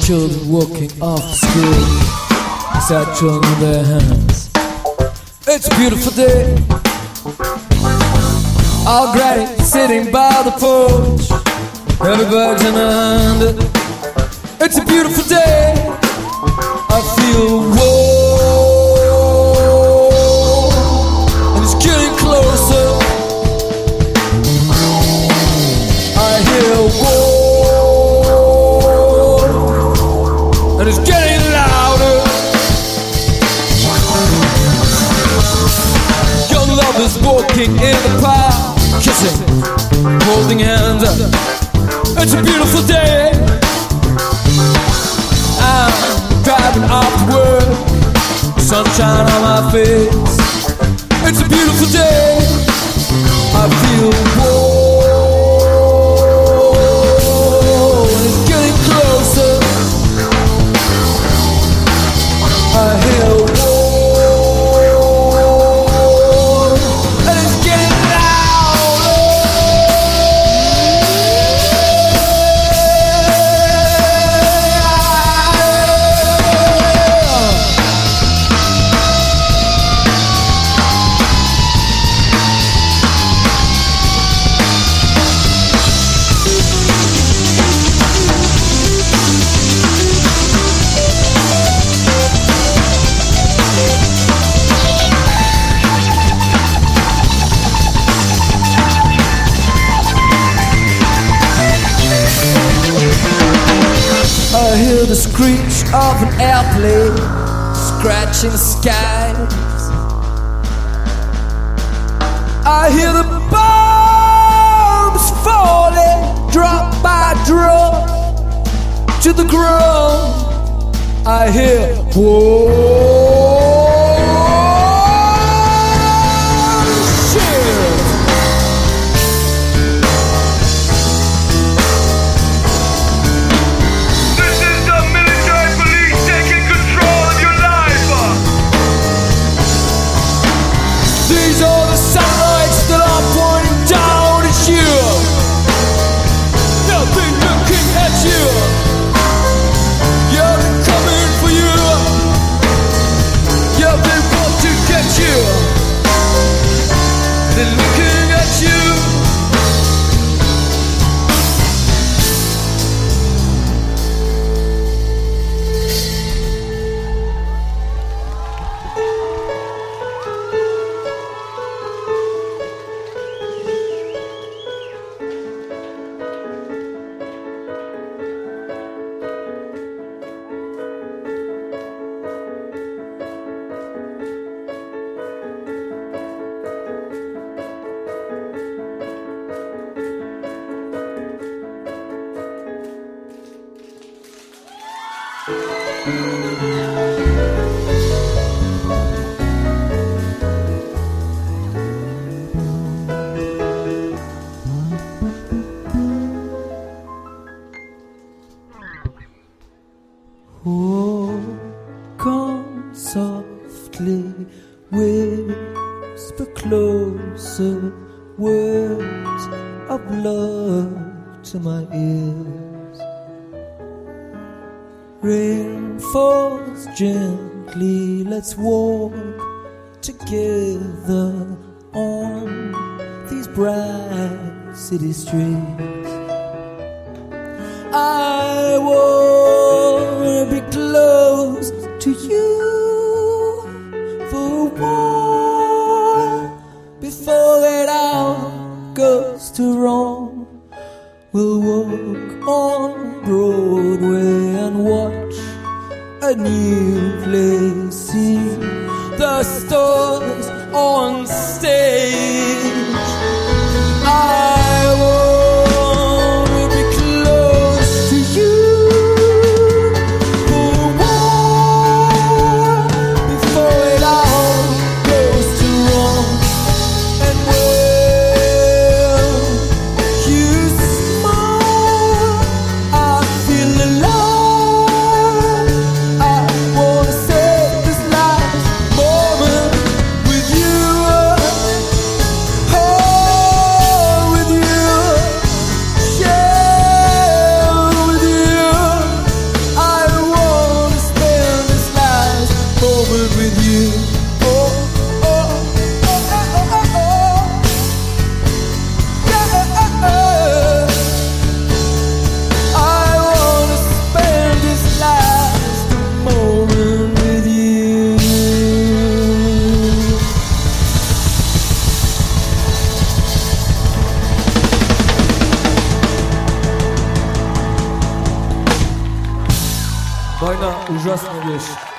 children walking off to school, satchel in their hands. It's a beautiful day. All granny sitting by the porch, everybody's in a hand. It's a beautiful day. I feel warm, and it's getting closer. I hear warm, and it's getting louder. Young lovers walking in the park, kissing, holding hands up. It's a beautiful day. I'm driving off to work, sunshine on my face. It's a beautiful day. I feel warm, and it's getting closer. I hear warm, and it's getting louder. I hear the screech of an airplane scratching the skies. I hear the bombs falling drop by drop to the ground. I hear whoa. These are the satellites that are pointing down at you. They'll be looking at you. Yeah, they're coming for you. Yeah, they want to get you. They're looking at you. Oh, come softly, whisper closer words of love to my ears. Rain falls gently, let's walk together on these bright city streets. I wanna be close to you for a while before it all goes to wrong. We'll walk on Broadway and watch a new play, see the stars on stage. I wanna be close to you for a while before it all goes to wrong. And when you smile, I feel alive. I wanna save this last moment with Wojna ужасная вещь.